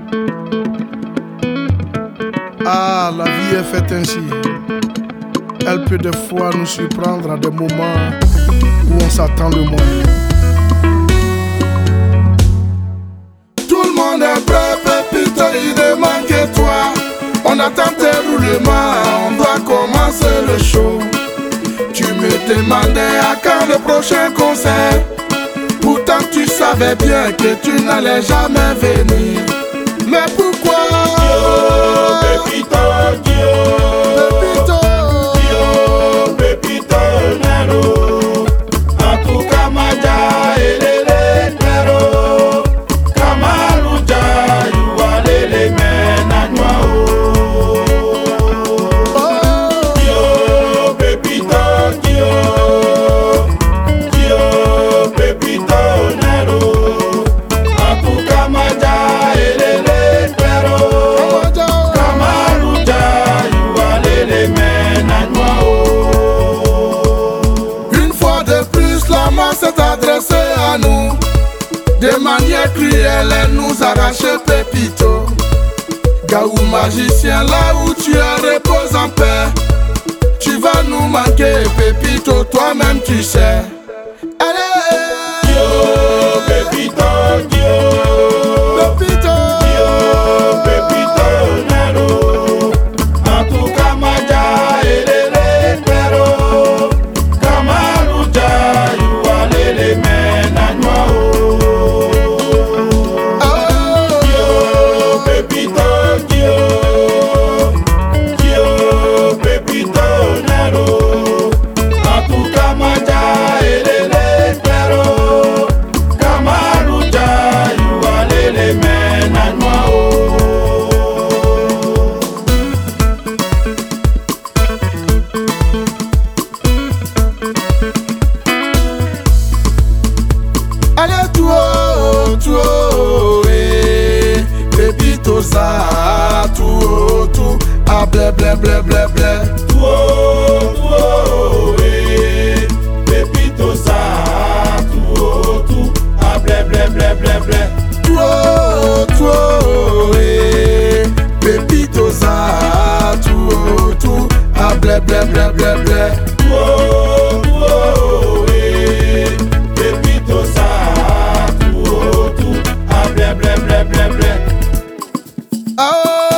Ah, la vie est faite ainsi. Elle peut des fois nous surprendre à des moments où on s'attend le moins. Tout le monde est prêt, Pépito, il ne manque que toi. On attend tes roulements, on doit commencer le show. Tu me demandais à quand le prochain concert. Pourtant tu savais bien que tu n'allais jamais venir. Mais pourquoi? Pépito, Pépito, Pépito, Nero. En tout cas, Maja, elele, Nero. Kamaluja, yualele, menanwa, Pépito, Pépito, Nero. En tout cas, Maja, elele, Nero. Une fois de plus, la mort s'est adressée à nous. De manière cruelle, elle nous arrachait Pépito. Gaou magicien, là où tu es, repose en paix. Tu vas nous manquer, Pépito, toi-même tu sais. Allez, Pépito, Pépito, Pépito, Nero. En tout cas, Maja, elele, Nero. Kamaluja, yualele, menanwa, Pépito, Pépito, Nero. En tout cas, Maja, elele, Nero. Kamaluja, yualele, menanwa, allez, Pépito, ça, tout, ah, blé, blé, blé, blé, blé. Pépito, ça, tout, ah, blé, blé, blé, blé, blé. Pépito, ça, tout, ah, blé, blé, blé, blé, blé. Pépito, ça, tout, ah, blé, blé, blé, blé, blé. Oh.